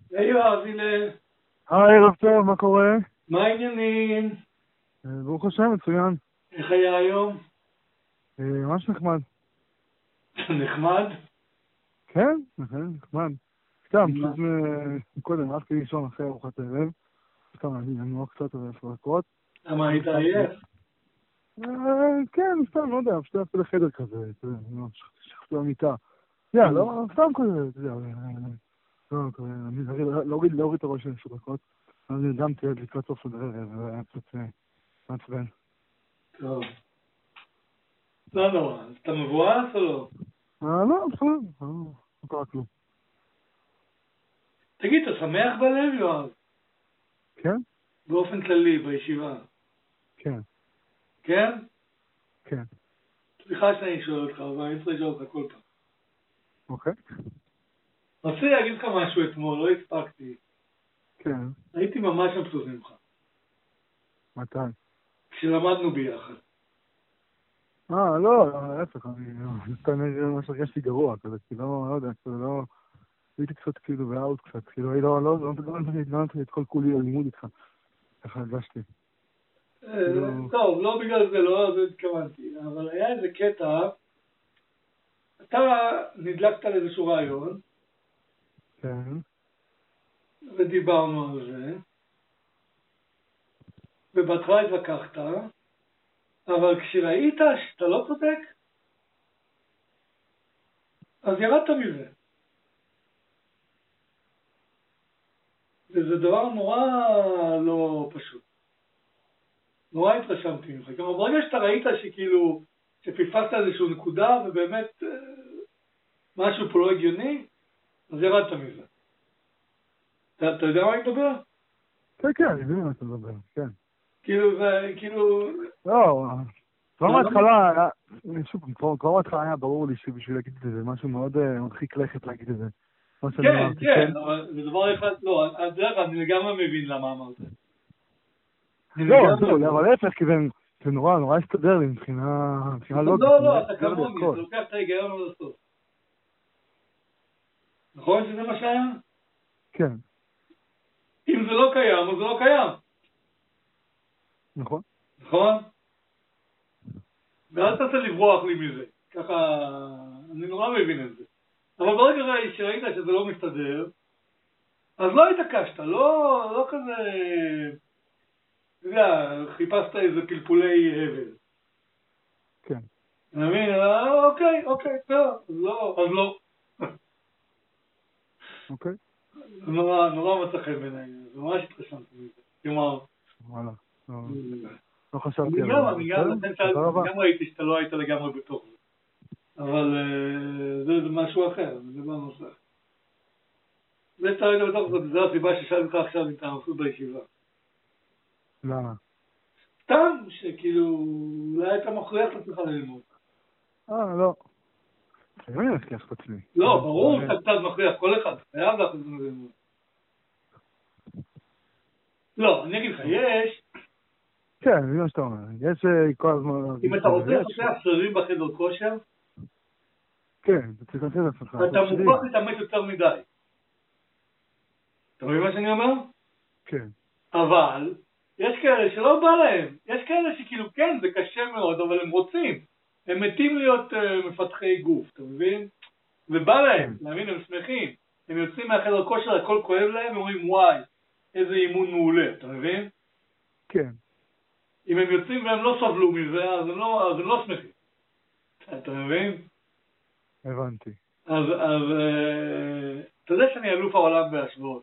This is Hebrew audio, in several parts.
היי יואב, הנה, ערב טוב, מה קורה? מה העניינים? ברוך השם, מצוין. איך היה היום? ממש נחמד. נחמד? כן, נחמד. סתם, מה? פשוט קודם הלכתי לישון אחרי ארוחת הערב. סתם, אני אנוע קצת לפרקות. למה היית עייף? כן, סתם, לא יודע, פשוט הלכתי לחדר כזה, אתה יודע, שכבתי במיטה. לא, סתם כזה, אתה יודע, לא, כזה, להוריד את הראש של 10 דקות. אז נרדמתי עד לקראת סוף הדרך, והיה קצת מעצבן. טוב. לא נורא, אז אתה מבואס או לא? לא, בסדר, לא קרה כלום. תגיד, אתה שמח בלב, יואב? כן? באופן כללי, בישיבה. כן, כן? כן. סליחה שאני שואל אותך, אבל אני צריך לשאול אותך כל פעם. אוקיי. רציתי להגיד לך משהו אתמול, לא הספקתי. כן. הייתי ממש מבסוט ממך. מתי? כשלמדנו ביחד. לא, להפך, אני סתם ממש הרגשתי גרוע, כזה, כי לא יודע, כזה לא... הייתי קצת כאילו באאוט קצת, כאילו, לא נתתי את כל כולי ללימוד איתך, ככה הרגשתי. טוב, לא בגלל זה, לא זה התכוונתי, אבל היה איזה קטע, אתה נדלקת על איזשהו רעיון, כן. ודיברנו על זה, ובהתחלה התווכחת, אבל כשראית שאתה לא צודק, אז ירדת מזה. וזה דבר נורא לא פשוט. נורא התרשמתי ממך. כלומר, ברגע שאתה ראית שכאילו, שפספסת איזושהי נקודה, ובאמת משהו פה לא הגיוני, אז ירדת מזה. אתה יודע מה אני מדבר? כן, כן, אני מבין מה אתה מדבר, כן. כאילו, זה, כאילו... לא, כבר מההתחלה, שוב, כבר מההתחלה היה ברור לי שבשביל להגיד את זה, זה משהו מאוד מרחיק לכת להגיד את זה. מה שאני כן, אמרתי, כן, כן. אבל זה דבר אחד, לא, דרך אני לגמרי מבין למה אמרת. לא, אבל להפך, כי זה נורא הסתדר לי מבחינה לוגית. לא, אתה כמוני, אתה לוקח את ההיגיון עד הסוף. נכון שזה מה שהיה? כן. אם זה לא קיים, אז זה לא קיים. נכון. נכון? ואל תעשה לברוח לי מזה. ככה, אני נורא מבין את זה. אבל ברגע שראית שזה לא מסתדר, אז לא התעקשת, לא כזה, אתה יודע, חיפשת איזה פלפולי הבל. כן. אתה מבין? אוקיי, טוב, אז לא. אוקיי. נורא מצא חן בעיניי, ממש התרשמתי מזה. כלומר, וואלה. לא חשבתי על אני זה. גם ראיתי שאתה לא היית לגמרי בתוך זה. אבל זה משהו אחר, זה לא נושא. זה שאתה היית בתוך זה, זו הסיבה ששאלתי אותך עכשיו אם אתה מבסוט בישיבה. למה? סתם, שכאילו, אולי אתה מכריח את עצמך ללמוד. לא. אני מצליח את עצמי. לא, ברור שאתה קצת מכריח, כל אחד חייב להכניס את זה ללמוד. לא, אני אגיד לך, יש... כן, זה מה שאתה אומר. יש כל הזמן... אם אתה רוצה לפתח שרירים בחדר כושר, כן, אתה צריך לעשות את עצמך. אתה מוכרח להתאמץ יותר מדי. אתה מבין מה שאני אומר? כן. אבל יש כאלה שלא בא להם. יש כאלה שכאילו כן, זה קשה מאוד, אבל הם רוצים. הם מתים להיות מפתחי גוף, אתה מבין? ובא להם, להבין, הם שמחים. הם יוצאים מהחדר כושר, הכל כואב להם, הם אומרים וואי, איזה אימון מעולה, אתה מבין? כן. אם הם יוצאים והם לא סבלו מזה, אז הם לא שמחים. אתה מבין? הבנתי. אז אתה יודע שאני אלוף העולם בהשוואות.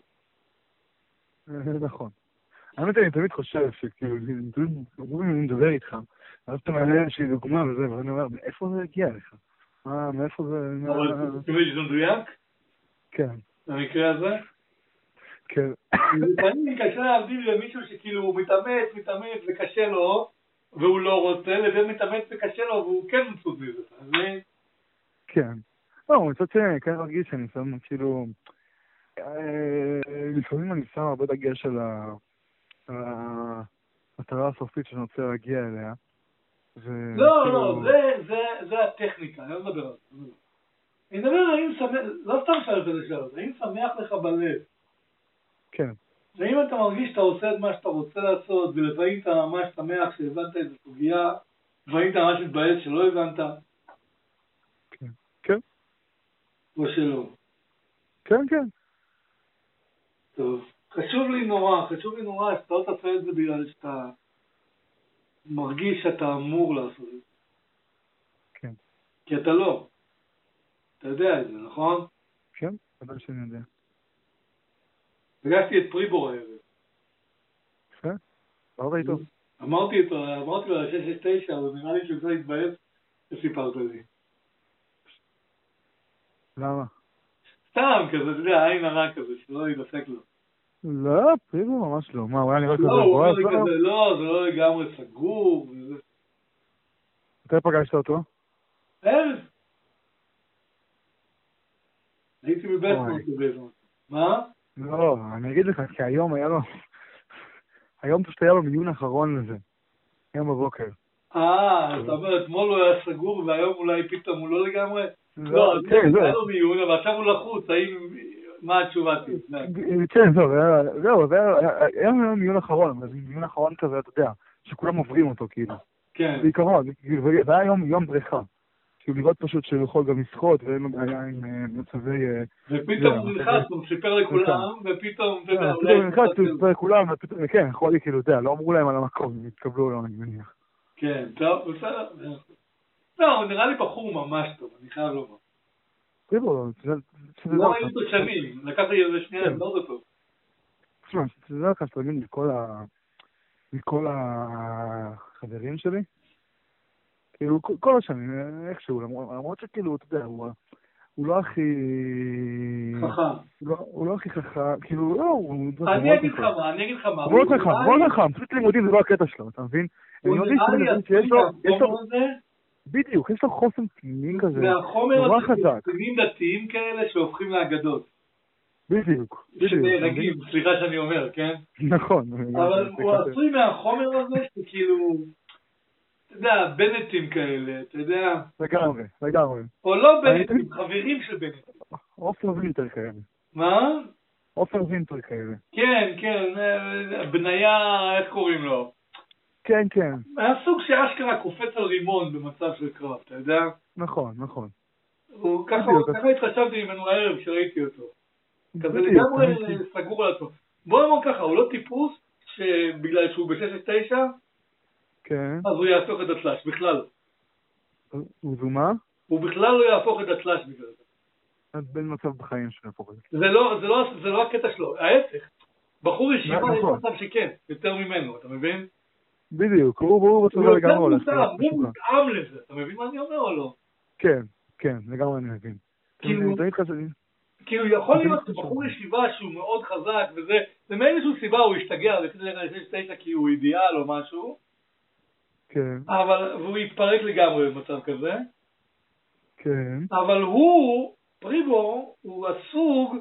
נכון. האמת אני תמיד חושב שכאילו, אני מדבר איתך, אז אתה מעלה איזושהי דוגמה וזה, ואני אומר, מאיפה זה הגיע לך? מאיפה זה... אבל אתה מבין שזה מדויק? כן. במקרה הזה? כן. לפעמים קשה להבדיל למישהו שכאילו הוא מתאמץ וקשה לו, והוא לא רוצה, לבין מתאמץ וקשה לו, והוא כן מבסוט מזה. אז כן. לא, מצד שני, אני כן מרגיש שאני שם כאילו... לפעמים אני שם הרבה דגש על המטרה הסופית שאני רוצה להגיע אליה. לא, זה הטכניקה, אני לא מדבר על זה. אני מדבר האם שמח, לא סתם שאלת את השאלות, האם שמח לך בלב כן. ואם אתה מרגיש שאתה עושה את מה שאתה רוצה לעשות, ולפעמים אתה ממש שמח שהבנת איזו סוגיה, לפעמים אתה ממש מתבאס שלא הבנת, כן. כן. או שלא. כן, כן. טוב. חשוב לי נורא שאתה לא תעשה את זה בגלל שאתה מרגיש שאתה אמור לעשות את זה. כן. כי אתה לא. אתה יודע את זה, נכון? כן, אבל שאני יודע. פגשתי את פריבור הערב. יפה? עברת איתו. אמרתי לו על 669, אבל נראה לי שהוא קצת התבאס וסיפרת לי. למה? סתם כזה, אתה יודע, עין הרע כזה, שלא ידפק לו. לא, פריבור ממש לא. מה, הוא היה נראה כזה לא, הוא אומר מבואס? לי כזה, לא, זה לא לגמרי סגור. וזה. מתי פגשת אותו? ערב. הייתי בבסטון בזמן. מה? לא, אני אגיד לך, כי היום היה לו... היום פשוט היה לו מיון אחרון לזה. היום בבוקר. אתה אומר, אתמול הוא היה סגור והיום אולי פתאום הוא לא לגמרי? לא, כן, היה לו מיון, אבל עכשיו הוא לחוץ, מה התשובה תהיה? כן, זהו, היה מיון אחרון, אבל זה מיון אחרון כזה, אתה יודע, שכולם עוברים אותו, כאילו. כן. בעיקרון, והיה יום בריכה. כאילו לראות פשוט שהוא יכול גם לשחות, ואין לו בעיה עם מצבי... ופתאום הוא נלחץ, הוא סיפר לכולם, ופתאום, אתה יודע, פתאום הוא נלחץ, הוא סיפר לכולם, ופתאום, כן, יכול לי, כאילו, אתה יודע, לא אמרו להם על המקום, הם התקבלו לו, אני מניח. כן, טוב, בסדר. לא, הוא נראה לי בחור ממש טוב, אני חייב לומר. תראו, לא ראינו אותו שנים, לקח לי איזה שנייה לבנות אותו. תשמע, זה רק שתבין מכל החברים שלי, כאילו, כל השנים, איכשהו, למרות שכאילו, אתה יודע, הוא לא הכי... חכם. הוא לא הכי חכם, כאילו, לא, הוא... אני אגיד לך מה. הוא לא חכם, הוא לא חכם, פשוט לימודים זה לא הקטע שלו, אתה מבין? הוא נראה לי החומר הזה... בדיוק, יש לו חוסן פנימי כזה, נורא חזק. פנימים דתיים כאלה שהופכים לאגדות. בדיוק. שנהרגים, סליחה שאני אומר, כן? נכון. אבל הוא עשוי מהחומר הזה שכאילו... אתה יודע, בנטים כאלה, אתה יודע... לגמרי. או לא בנטים, חברים של בנטים. עופר וינטר כאלה. מה? עופר וינטר כאלה. כן, בניה, איך קוראים לו? כן. מהסוג שאשכרה קופץ על רימון במצב של קרב, אתה יודע? נכון. ככה התחשבתי ממנו הערב כשראיתי אותו. כזה לגמרי סגור על עצמו. בוא נאמר ככה, הוא לא טיפוס שבגלל שהוא ב-669, כן. אז הוא יהפוך את הצלש, בכלל. הוא מה? הוא בכלל לא יהפוך את הצלש בגלל זה. אז בין מצב בחיים שהוא יהפוך את זה. זה לא הקטע שלו, ההפך. בחור ישיבה יש מצב שכן, יותר ממנו, אתה מבין? בדיוק, הוא בצורה לגמרי הולך. הוא מותאם לזה, אתה מבין מה אני אומר או לא? כן, לגמרי אני מבין. כאילו יכול להיות בחור ישיבה שהוא מאוד חזק וזה, ומאיזשהו סיבה הוא השתגע ל-669 כי הוא אידיאל או משהו, כן. והוא יתפרק לגמרי במצב כזה. כן. אבל פריבור, הוא הסוג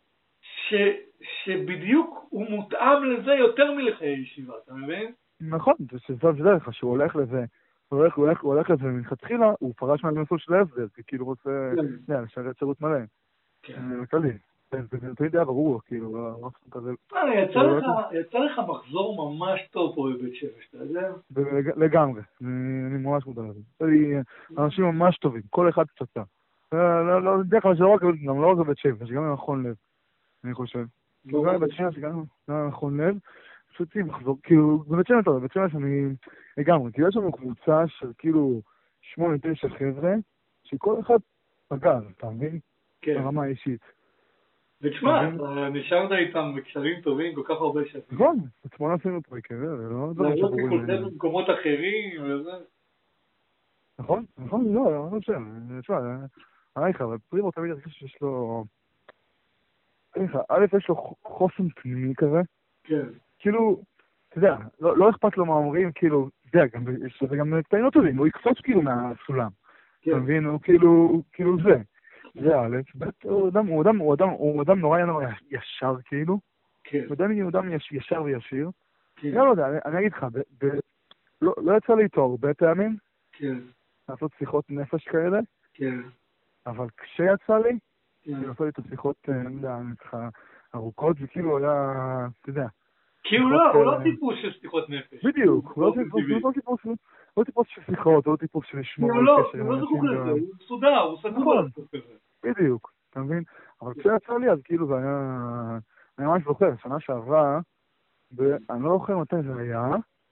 שבדיוק הוא מותאם לזה יותר מלחיי ישיבה, אתה מבין? נכון, זה דרך, שהוא הולך לזה, הוא הולך לזה מלכתחילה, הוא פרש מהמסלול של ההסדר, כי כאילו רוצה לשרת שירות מלא. כללי, זה תמיד היה ברור, כאילו, כזה... יצא לך מחזור ממש טוב פה בבית שמש, אתה יודע? לגמרי, אני ממש מודע לזה. אנשים ממש טובים, כל אחד פצצה. בדרך כלל גם לא רק בבית שמש, גם במכון לב, אני חושב. גם בבית שמש, גם במכון לב, פשוט מחזור, כאילו, בבית שמש אני לגמרי, כאילו יש לנו קבוצה של כאילו 8-9 חבר'ה, שכל אחד פגע, אתה מבין? כן. ברמה האישית. ותשמע, נשארת איתם בקשרים טובים כל כך הרבה שנים. נכון, אתמול עשינו פריקר, זה לא דברים שחורים. לא כולכם במקומות אחרים וזה. נכון, לא חושב. תשמע, אבל פרימו תמיד אני חושב שיש לו... א', יש לו חוסן פנימי כזה. כן. כאילו, אתה יודע, לא אכפת לו מה אומרים, כאילו, אתה יודע, זה גם קטעים לא טובים, הוא יקפוץ כאילו מהסולם. אתה מבין, הוא כאילו זה. זה א', הוא אדם נורא ישר כאילו. כן. הוא אדם ישר וישיר. לא יודע, אני אגיד לך, לא יצא לי איתו הרבה פעמים. כן. לעשות שיחות נפש כאלה. כן. אבל כשיצא לי, אני עושה לי את השיחות, אני יודע, ארוכות, וכאילו היה, אתה יודע. כי הוא לא טיפוס של שיחות נפש. בדיוק, הוא לא טיפוס של שיחות, הוא לא טיפוס של לשמור על קשר עם אנשים. הוא מסודר, הוא סגור על הסוף כזה. בדיוק, אתה מבין? אבל כשיצא לי אז כאילו זה היה, אני ממש זוכר, שנה שעברה, אני לא זוכר מתי זה היה,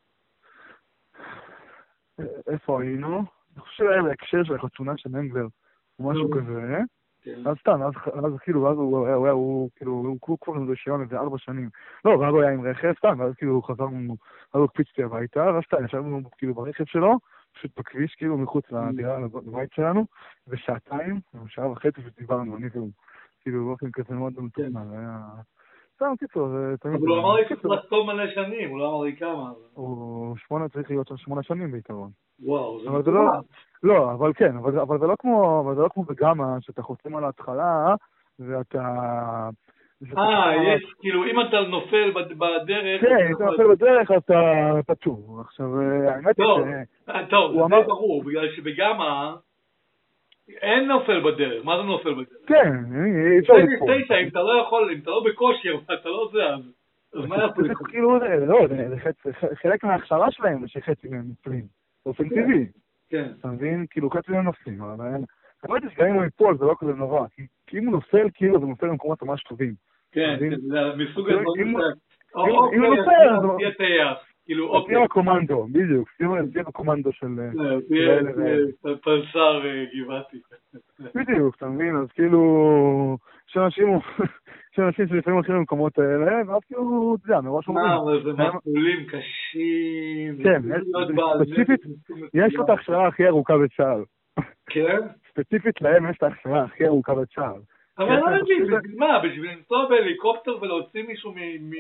איפה היינו? אני חושב שהיה בהקשר של החתונה של מנגלר, או משהו כזה, אז סתם, אז כאילו, הוא כבר עם רישיון איזה 4 שנים. לא, ואז הוא היה עם רכב, סתם, ואז כאילו חזרנו, אז הוא קפיצתי הביתה, ואז סתם, ישבנו כאילו ברכב שלו, פשוט בכביש, כאילו מחוץ לדירה, לבית שלנו, ושעתיים, 1.5 שעות ודיברנו, אני כאילו באופן כזה מאוד מתוכנן, היה... סתם, קיצור, זה תמיד... אבל הוא אמר לי שצריך לחתום מלא שנים, הוא לא אמר לי כמה. הוא צריך להיות שם 8 שנים בעיקרון. וואו, זה מטורף. לא, אבל כן, אבל זה לא כמו בגמה, שאתה חותם על ההתחלה, ואתה... יש, כאילו, אם אתה נופל בדרך... כן, אם אתה נופל בדרך, אתה פטור. עכשיו, האמת היא טוב, זה ברור, בגלל שבגמה אין נופל בדרך. מה זה נופל בדרך? כן, אפשר לקפוא. אם אתה לא יכול, אם אתה לא בכושר, אתה לא זה, אז מה יעשו? כאילו, לא, זה חלק מההכשרה שלהם, שחצי מהם נופלים. באופן טבעי. כן. אתה מבין? כאילו, חצי מהם נופלים, אבל... האמת היא שגם אם הוא ייפול, זה לא כזה נורא. כי אם הוא נופל, כאילו, זה נופל למקומות ממש טובים. כן, זה מסוג הדברים אם הוא נופל, אז... תהיה טייח. כאילו, אוקיי. תהיה הקומנדו, בדיוק. תהיה הקומנדו של... תהיה פלסר גבעתי. בדיוק, אתה מבין? אז כאילו... שאנשים שלפעמים הולכים למקומות האלה, ואז כאילו, אתה יודע, מראש אומרים. אבל זה מסלולים קשים. כן, ספציפית, יש לו את ההכשרה הכי ארוכה בצה"ל. כן? ספציפית להם יש את ההכשרה הכי ארוכה בצה"ל. אבל לא מבין, בשביל מה? בשביל לנסוע בהליקופטר ולהוציא מישהו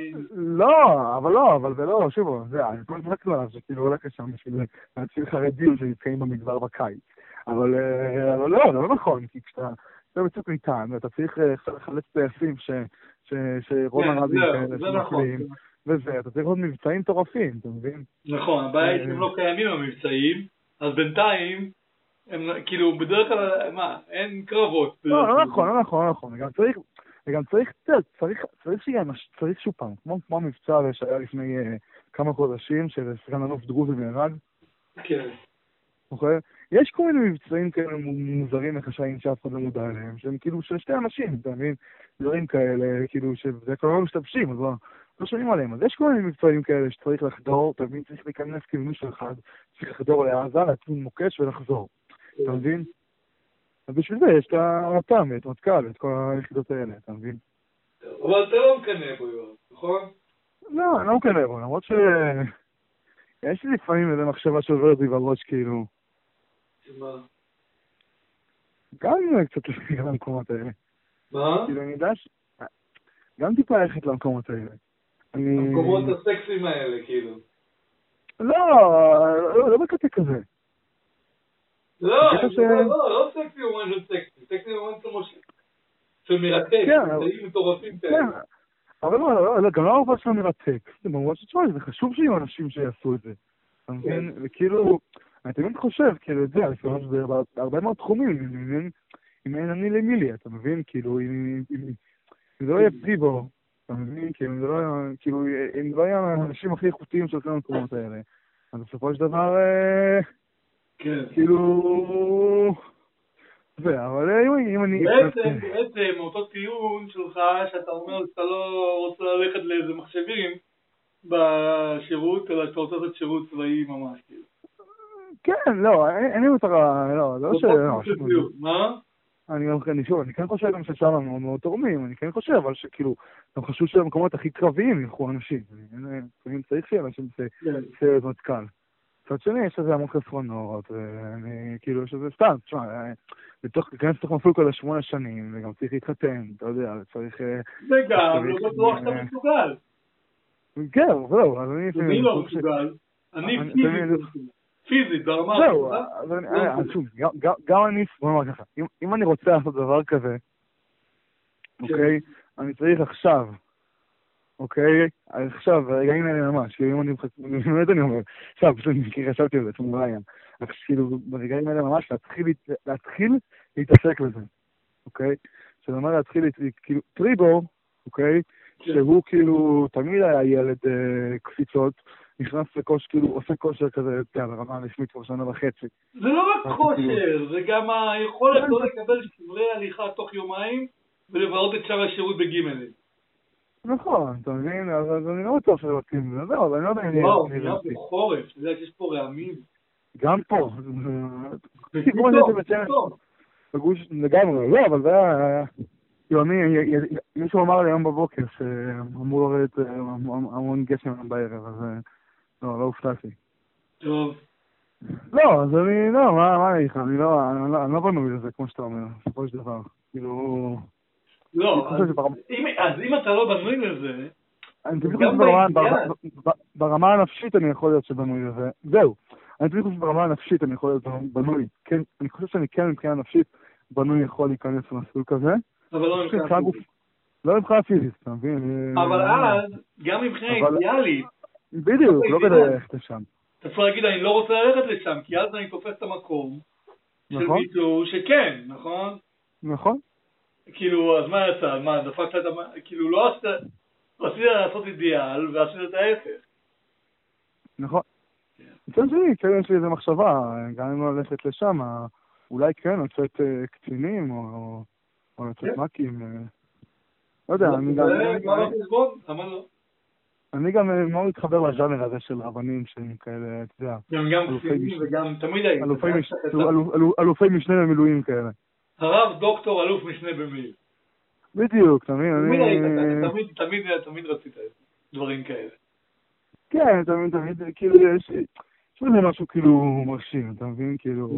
אבל זה לא, שוב, אני כל הזמן עליו, שכאילו הולך לשם בשביל להציל חרדים שנתקעים במדבר בקיץ. אבל לא, זה לא נכון, כי כשאתה בצוק ניתן, ואתה צריך לחלץ טייסים שרון הרבי כאלה שמחלים, וזה, אתה צריך עוד מבצעים טורפים, אתה מבין? נכון, הבעיה היא שהם לא קיימים המבצעים, אז בינתיים, הם כאילו בדרך כלל, מה, אין קרבות. לא נכון, וגם צריך שוב פעם, כמו המבצע שהיה לפני כמה חודשים, של סגן אלוף דרוזי נהרג. כן. יש כל מיני מבצעים כאלה מוזרים וחשאיים שאף אחד לא מודע עליהם, שהם כאילו של 2 אנשים, אתה מבין? דברים כאלה, כאילו, שזה כבר לא משתבשים, אז לא שומעים עליהם. אז יש כל מיני מבצעים כאלה שצריך לחדור, אתה מבין? צריך להיכנס כאילו מישהו אחד, צריך לחדור לעזה, להטמין מוקש ולחזור. אתה מבין? אז בשביל זה יש את הרט"ם ואת מטכ"ל ואת כל היחידות האלה, אתה מבין? אבל אתה לא מקנא בו, נכון? לא, אני לא מקנא בו, למרות ש... יש לי לפעמים איזו מחשבה שעוברת לי בראש, כאילו... מה? גם קצת ללכת למקומות האלה. מה? כאילו, אני יודע ש... גם טיפה ללכת למקומות האלה. המקומות הסקסיים האלה, כאילו. לא בקטע כזה. לא סקסי אומן של סקסי. סקסי אומן של מרתק. סקסיים מטורפים כאלה. כן, אבל לא, גם לא הרבה של מרתק. זה ממש שתשמע, זה חשוב שיהיו אנשים שיעשו את זה. אתה מבין? וכאילו... אני תמיד חושב, כאילו, את זה, בהרבה מאוד תחומים, אם אין אני למילי, אתה מבין? כאילו, אם זה לא יהיה פריבו, אתה מבין? כאילו, אם זה לא יהיה האנשים הכי איכותיים של כל המקומות האלה, אז בסופו של דבר, כאילו, זה, אבל אם אני... בעצם, אותו טיעון שלך, שאתה אומר שאתה לא רוצה ללכת לאיזה מחשבים בשירות, אלא שאתה רוצה לעשות שירות צבאי ממש, כאילו. כן, לא, אין לי מטרה, לא ש... מה? אני כן חושב גם ששם מאוד תורמים, אני כן חושב, אבל שכאילו, גם חשוב שבמקומות הכי קרביים ילכו אנשים. אני צריך שיהיה אנשים בסיירת מטכ"ל. מצד שני, יש לזה המון חסרונות, ואני כאילו, יש לזה סתם, תשמע, להיכנס לתוך מסלול כזה 8 שנים, וגם צריך להתחתן, אתה יודע, צריך... וגם, לא בטוח שאתה מסוגל. כן, זהו, אז אני לא מסוגל. אני פיזית, ברמה... זהו, שוב, גם אני, בוא נאמר ככה, אם אני רוצה לעשות דבר כזה, אוקיי, אני צריך עכשיו, אוקיי, עכשיו, ברגעים האלה ממש, כאילו אם אני באמת אני אומר, עכשיו, פשוט אני חשבתי על זה, שום בעיה, כאילו ברגעים האלה ממש להתחיל להתעסק בזה, אוקיי? זאת אומרת להתחיל, כאילו, טריבו, אוקיי? שהוא כאילו תמיד היה ילד קפיצות, נכנס לכושר, כאילו עושה כושר כזה, ברמה הרשמית כבר שנה וחצי. זה לא רק כושר, זה גם היכולת לא לקבל שברי הליכה תוך יומיים ולברות את שאר השירות בגימלים. נכון, אתה מבין? אז אני לא בטוח שזה מתאים לזה, אבל אני לא יודע אם אני... וואו, נראה בחורף, אתה יודע שיש פה רעמים. גם פה. פתאום. בגוש לגמרי, לא, אבל זה היה... כאילו, מישהו אמר לי היום בבוקר שאמור לרדת המון גשם בערב, אז לא הופתעתי. טוב. לא, אז אני, לא, מה אני אגיד לך, אני לא בנוי לזה, כמו שאתה אומר, בסופו של דבר. כאילו... לא, אז אם אתה לא בנוי לזה... אני תמיד חושב ברמה הנפשית אני יכול להיות שבנוי לזה. זהו. אני תמיד חושב ברמה הנפשית אני יכול להיות בנוי. כן, אני חושב שאני כן מבחינה נפשית בנוי יכול להיכנס למסלול כזה. אבל לא מבחינה פיזית. לא מבחינה פיזית, אתה מבין? אבל אז, גם מבחינה אידיאלית... בדיוק, לא כדי ללכת לשם. אתה יכול להגיד, אני לא רוצה ללכת לשם, כי אז אני תופס את המקום של מישהו שכן, נכון? נכון. כאילו, אז מה יצא? מה, דפקת את כאילו, לא עשית לעשות אידיאל, ועשית את ההפך. נכון. מצד שני, כן יש לי איזו מחשבה, גם אם לא ללכת לשם, אולי כן, לצאת קצינים, או לצאת מקים. לא יודע, אני גם... אני גם מאוד מתחבר לז'אנר הזה של רבנים שהם כאלה, אתה יודע... גם קצינים וגם תמיד היו. אלופי משנה במילואים כאלה. הרב דוקטור אלוף משנה במילואים. בדיוק, תמיד, תמיד רצית דברים כאלה. כן, תמיד, כאילו יש לזה משהו כאילו מרשים, אתה מבין? כאילו,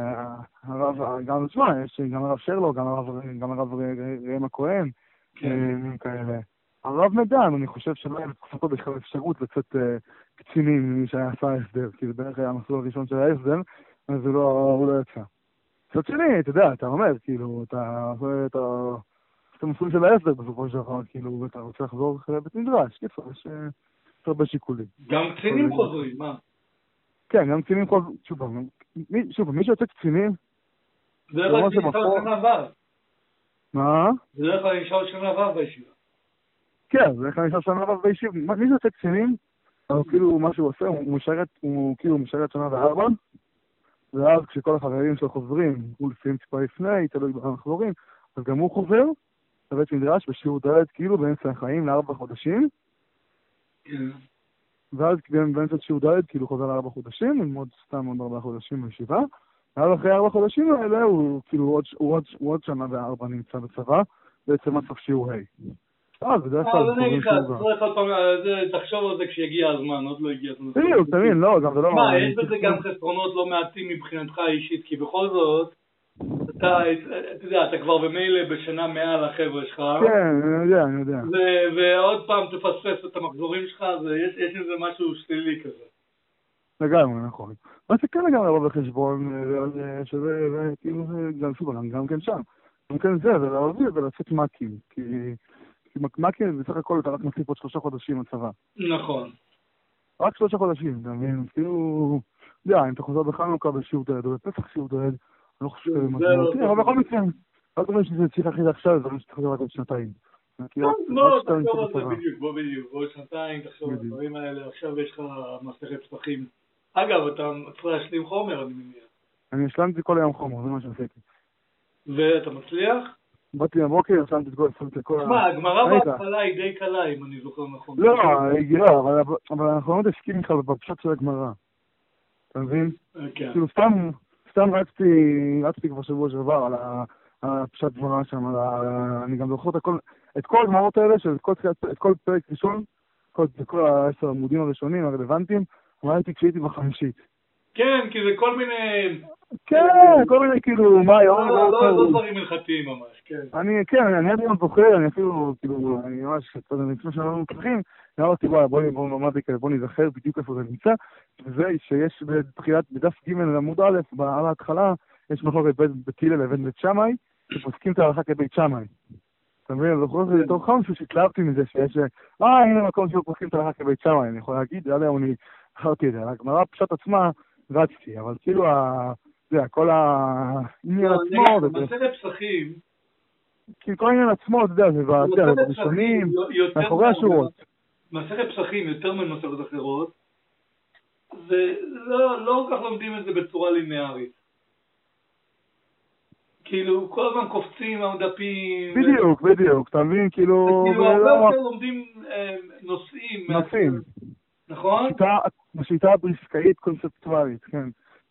גם תשמע, יש גם הרב שרלו, גם הרב ראם הכהן, כאלה. הרב מדן, אני חושב שלא היה לתקופתו בכלל אפשרות לצאת קצינים ממי שהיה עשה הסדר, כי זה בערך היה המסלול הראשון של ההסדר, אז הוא לא יצא. זאת שני, אתה יודע, אתה אומר, כאילו, אתה המסלול של ההסדר בסופו של דבר, כאילו, אתה רוצה לחזור לבית מדרש, כאילו, יש הרבה שיקולים. גם קצינים חוזרים, מה? כן, גם קצינים חוזרים, שוב, מי שיוצא קצינים... זה לא יכול לשאול שנה עבר. מה? זה לא יכול לשאול שנה עבר בישיבה. כן, זה יכול לשאול שנה עבר בישיבה. מי שיוצא קצינים, אבל כאילו מה שהוא עושה, הוא כאילו משרת שנה ו4, ואז כשכל החברים שלו חוזרים, הוא לפעמים טיפה לפני, תלוי במחזורים, אז גם הוא חוזר לבית מדרש בשיעור ד' כאילו באמצע החיים ל4 חודשים, ואז באמצע שיעור ד' כאילו חוזר ל4 חודשים, ללמוד סתם עוד 4 חודשים בישיבה, ואז אחרי 4 חודשים האלה הוא כאילו עוד שנה ו4 נמצא בצבא, בעצם עד סוף שיעור ה'. בדרך כלל זה אני אגיד לך, תחשוב על זה כשיגיע הזמן, עוד לא הגיע הזמן. בדיוק, תבין, לא, גם זה לא... מה, יש בזה גם חסרונות לא מעטים מבחינתך האישית, כי בכל זאת, אתה יודע, אתה כבר במילא בשנה מעל החבר'ה שלך. כן, אני יודע. ועוד פעם תפספס את המחזורים שלך, יש איזה משהו שלילי כזה. לגמרי, נכון. מה שכן לגמרי לא בחשבון, שזה כאילו, גם כן שם. גם כן זה להוביל ולצאת מקים, כי מקים בסך הכל אתה רק מוסיף עוד 3 חודשים לצבא. נכון. רק 3 חודשים, אתה מבין? כאילו, אם אתה חוזר בחנוכה בשיעור ד' או בפסח שיעור ד', אני לא חושב שזה משמעותי, אבל בכל מקרה, לא אומר שזה צריך הכי עכשיו, זה לא שצריך לדעת עוד 2 שנתיים. לא, תחשוב על זה בדיוק, בעוד 2 תחשוב על הדברים האלה, עכשיו יש לך מסכת ספחים. אגב, אתה צריך להשלים חומר, אני מניח. אני השלמתי כל היום חומר, זה מה שעשיתי. ואתה מצליח? באתי לבוקר, השלמתי את כל... תשמע, הגמרא בהתחלה היא די קלה, אם אני זוכר נכון. לא, היא גירה, אבל אנחנו לא מתעסקים בכלל בפשט של הגמרא. אתה מבין? כן. כאילו, סתם רצתי כבר שבוע שעבר על הפשט גמרא שם, אני גם זוכר את כל הגמרות האלה, את כל פרק ראשון, כל 10 עמודים הראשונים הרלוונטיים, ראיתי כשהייתי בחמישית. כן, כי זה כל מיני... כן, כל מיני כאילו, מה היום... לא דברים הלכתיים ממש, כן. אני עד היום זוכר, אני אפילו, כאילו, אני ממש, לפני שאנחנו מתחילים, אמרתי, בוא נזכר בדיוק איפה זה נמצא, וזה שיש בדף ג' עמוד א', על ההתחלה, יש מחלוקת בין בית הלל לבין בית שמאי, שפוסקים את ההלכה כבית שמאי. אתה מבין, אני זוכר שזה תור חם שהתלהבתי מזה, שיש, הנה מקום שהוא פוסקים את ההלכה כבית שמאי, אני יכול להגיד, עד היום אני אחרתי את זה, הגמרא פשט עצמה רצתי, אבל כאילו, כל העניין עצמו... מסכת פסחים, כי כל העניין עצמו, אתה יודע, זה בראשונים, מאחורי השורות. מסכת פסחים יותר ממסכות אחרות, ולא כל כך לומדים את זה בצורה ליניארית. כאילו, כל הזמן קופצים מהדפים. בדיוק, אתה מבין, כאילו... הרבה יותר לומדים נושאים. נכון? בשיטה הבריסקאית קונספטואלית, כן.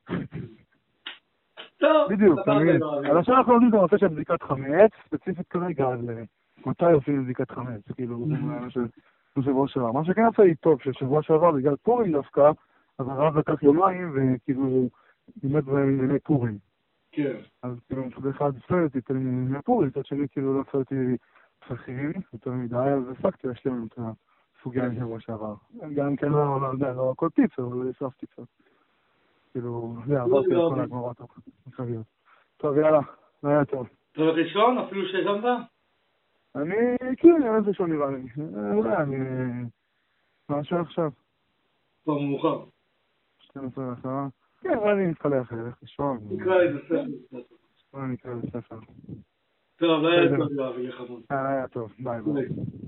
טוב. בדיוק, אתה מבין. אז עכשיו אנחנו לומדים את הנושא של בדיקת חמץ, ספציפית כרגע, על מתי עושים בדיקת חמץ, כאילו, בשבוע שעבר. מה שכן עשה לי טוב, ששבוע שעבר, בגלל פורים דווקא, אז הרב לקח יומיים, וכאילו, לימד בהם ענייני פורים. כן. אז כאילו, מצד אחד ספרתי את ענייני פורים, מצד שני כאילו לא ספרתי פסחים, יותר מדי, אז הפסקתי להשלים את הסוגיה משבוע שעבר. גם כן לא יודע, לא הכל פיצה, אבל הספתי קצת. כאילו, עברתי את כל הגמרות הקריות. טוב, יאללה, היה טוב. טוב, ראשון, אפילו שהגמת? אני, כן, איזה ראשון נראה לי. אולי, משהו עכשיו. כבר מאוחר. 12 10. כן, אני מתחלה אחרי, ראשון. נקרא איזה ספר. נקרא איזה ספר. טוב, היה טוב, יואב, יהיה חמוד. היה טוב, ביי ביי.